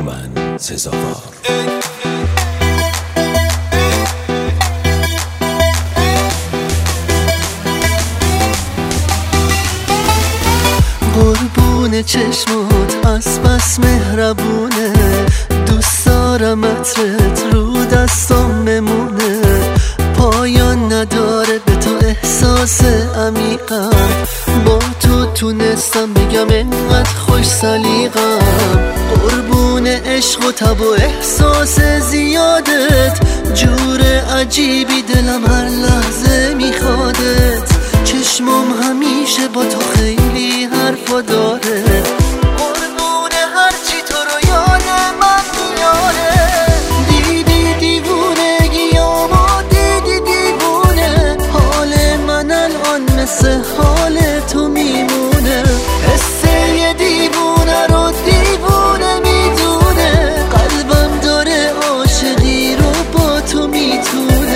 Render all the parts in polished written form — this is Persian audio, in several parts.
هومن سزاوار. قربون چشمات از بس مهربونه، دوست دارم عطرت رو دستام بمونه. پایان نداره به تو احساس عمیقم، با تو تونستم بگم انقدر خوش سلیقم. قربون عشق و تب و احساس زیادت، جور عجیبی دلم هر لحظه میخوادت. چشمم همیشه با تو خیلی حرفا داره، قربون هرچی تو رو یاد من میاره. دیدی دیوونگیامو، دیدی دیوونه، حال من الان مثل حال تو میمونه. حس یه دیوونه رو دیوونه میدونه، قلبم داره عاشقی رو با تو میتونه.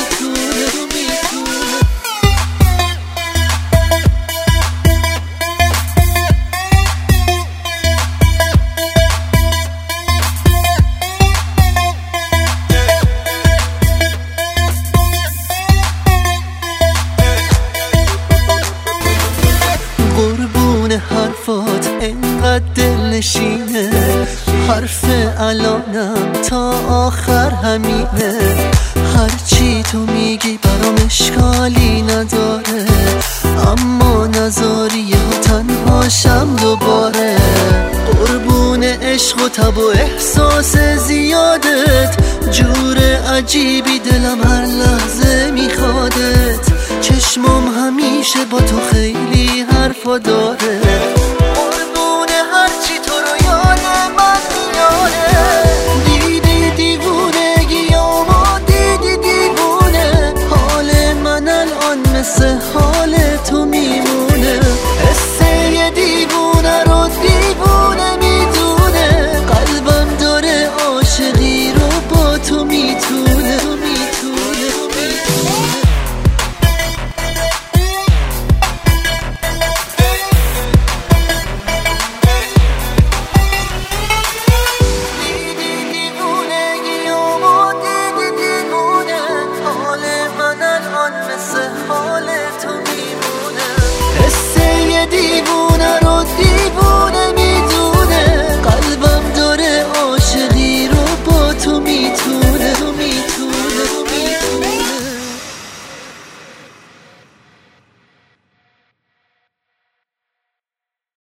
حرفات انقدر دلنشینه، حرف الانم تا آخر همینه. هرچی تو میگی برام اشکالی نداره، اما نذاری و تنهاشم دوباره. قربون عشق و تب و احساس زیادت، جور عجیبی دلم هر لحظه میخوادت. چشمم همیشه با تو خیلی حرفا داره،